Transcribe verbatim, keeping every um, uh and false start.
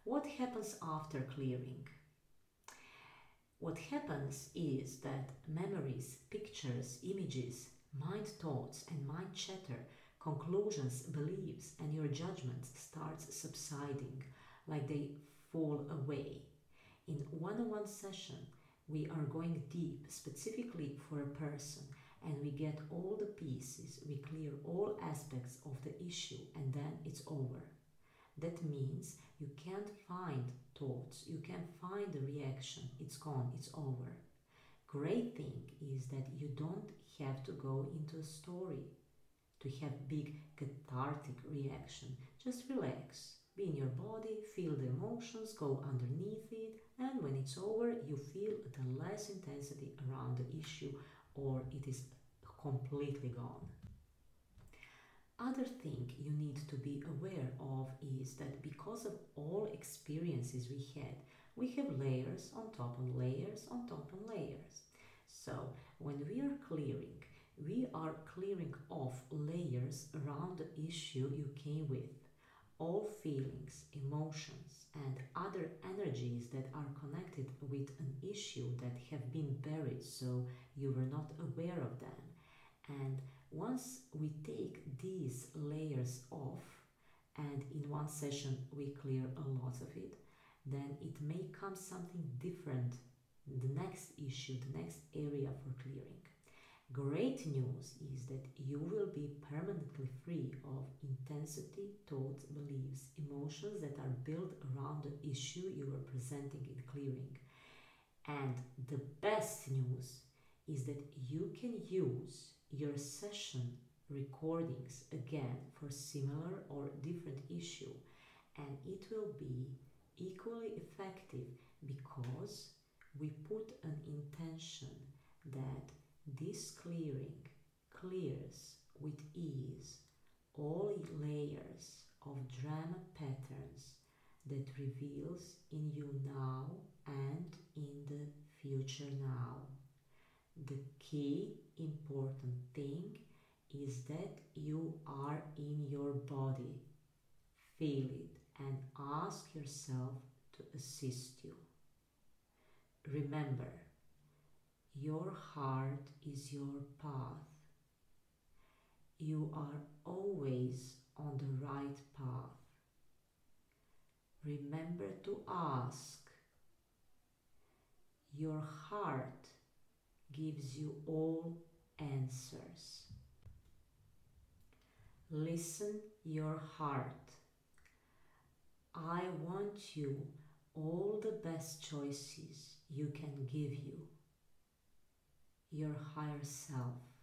What happens after clearing? What happens is that memories, pictures, images, mind thoughts and mind chatter, conclusions, beliefs and your judgment starts subsiding, like they fall away. In one-on-one session, we are going deep specifically for a person, and we get all the pieces, we clear all aspects of the issue, and then it's over. That means you can't find thoughts, you can't find the reaction, it's gone, it's over. Great thing is that you don't have to go into a story to have big cathartic reaction. Just relax, be in your body, feel the emotions, go underneath it, and when it's over, you feel the less intensity around the issue, or it is completely gone. Other thing you need to be aware of is that because of all experiences we had, we have layers on top on layers on top on layers. So when we are clearing, we are clearing off layers around the issue you came with. All feelings, emotions, and other energies that are connected with an issue that have been buried so you were not aware of them. And once we take these layers off, and in one session we clear a lot of it, then it may come something different, the next issue, the next area for clearing. Great news is that you will be permanently free of intensity, thoughts, beliefs, emotions that are built around the issue you are presenting in clearing. And the best news is that you can use your session recordings again for similar or different issue, and it will be equally effective because we put an intention that this clearing clears with ease all layers of drama patterns that reveals in you now and in the future now. The key important thing is that you are in your body. Feel it and ask yourself to assist you. Remember, your heart is your path. You are always on the right path. Remember to ask. Your heart gives you all answers. Listen your heart. I want you all the best choices you can give you. Your higher self.